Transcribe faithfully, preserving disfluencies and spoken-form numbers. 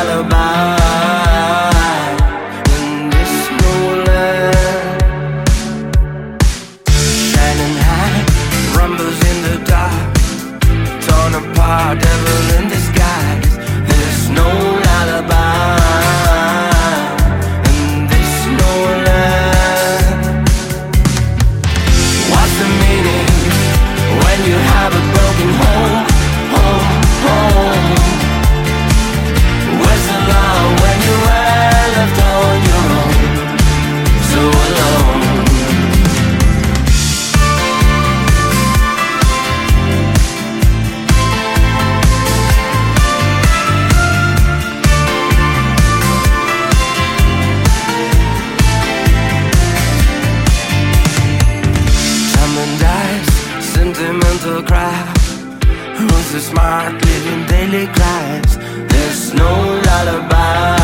lullaby. In this new land, shining high, rumbles in the dark, torn apart, devil in disguise. There's no lullaby. In this new land, what's the meaning when you have a broken home, home, home? Where's the love when you were left on your own, so alone? Someone dies, sentimental cry. Who's the smart living daily cries? There's no lullaby.